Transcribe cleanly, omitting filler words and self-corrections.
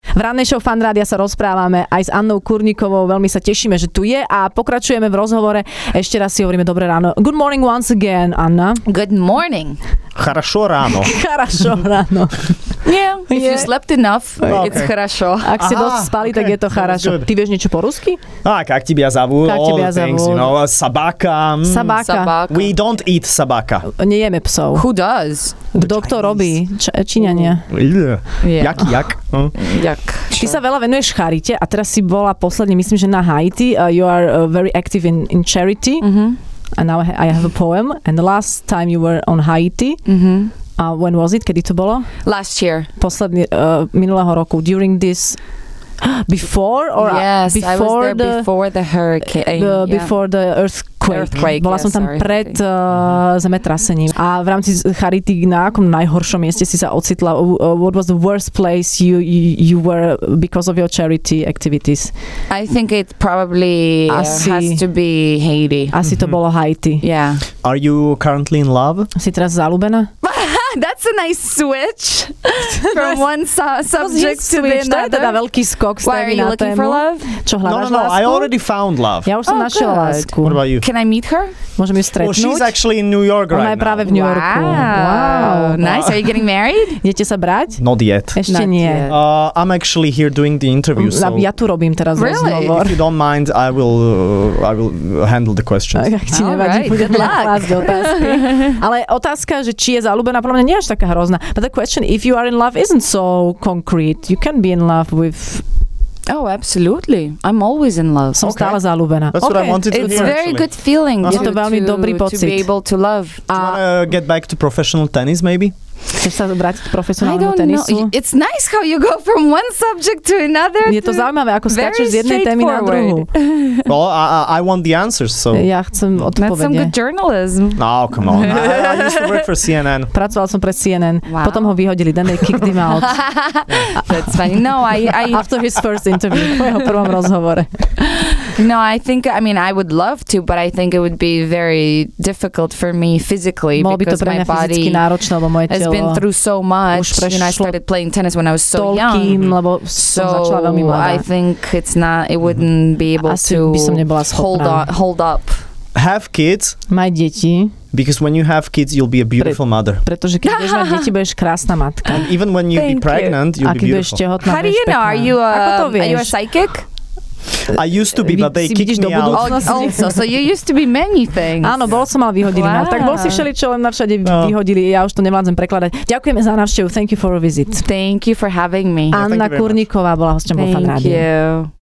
V rannej show Fan Rádia sa rozprávame aj s Annou Kurníkovou. Veľmi sa tešíme, že tu je a pokračujeme v rozhovore. Ešte raz si hovoríme dobré ráno. Good morning once again, Anna. Good morning. Хорошо ráno. Хорошо ráno. Yeah, if you slept enough, it's хорошо. Ak ste dosť spali, tak je to хорошо. Ty vieš niečo po rusky? Как тебя зовут? All the things, you know. Собака. Собака. We don't eat собака. Nejeme psov. Who does? Kto to robí? Číňania. Jak? Jak? Ty sa veľa venuješ charite a teraz si bola posledne, myslím, že na Haiti. You are very active in charity. And now I have a poem. And the last time you were on Haiti, when was it? Kedy to bolo? Last year. Posledný, minulého roku. During this... Before or yes, before I was there before the hurricane. Before the earthquake. Bola som tam pred zemetrasením. A v rámci charity na akom najhoršom mieste si sa ocitla? What was the worst place you were because of your charity activities? I think it probably has to be Haiti. Asi to bolo Haiti. Yeah. Are you currently in love? Si teraz zalúbená? That's a nice switch from one subject to the another. To je teda veľký skok z témy na tému. Why are you looking for love? Čo hľadáš lásku? No, I already found love. Ja už som našiel lásku. What about you? Can I meet her? Môžem ju stretnúť? Well, she's actually in New York right now. Ona je práve v New Yorku. Wow. Nice. Are you getting married? Idete sa brať? Not yet. Ešte nie. I'm actually here doing the interview. So ja tu robím teraz rozhovor. If you don't mind, I will handle the questions. Ak ti nevadí, budem klásť otázky. Ale otázka, že či je zaľúbená, podľa mňa nie až taká hrozná. But the question, if you are in love, isn't so concrete. You can be in love with... Oh, absolutely. I'm always in love. Som stále zaľúbená. That's what I wanted to It's hear, very actually. good feeling Je to veľmi dobrý pocit. To be able to love. Do you want to get back to professional tennis, maybe? Chceš sa vrátiť k profesionálnemu tenisu? It's nice how you go from one subject to another. Je to zaujímavé, ako skáčeš z jednej témy na druhú. Well, I want the answers, so... Ja chcem odpovedne. That's some good journalism. Oh, come on. I used to work for CNN. Pracoval som pre CNN. Wow. Potom ho vyhodili. Then they kicked him out. That's funny. No, After his first interview. Po jeho prvom rozhovore. No, I would love to, but I think it would be very difficult for me physically because my body has been through so much. I started playing tennis when I was so young. So I think it wouldn't be able to hold up. Have kids. Maj deti. Because when you have kids, you'll be a beautiful mother. Pretože keď budeš mať deti, budeš krásna matka. And even when you be pregnant, you'll be beautiful. How do you know? Are you a psychic? I used to be, but they kicked me out. Also, so you used to be many things. Áno, bol som, ale vyhodili ma. Tak bol si všeličo, len na všade vyhodili. Ja už to nevládzem prekladať. Ďakujeme za návštevu. Thank you for a visit. Thank you for having me. Anna Kurníková bola hosťom vo Fan Rádiu. Thank you.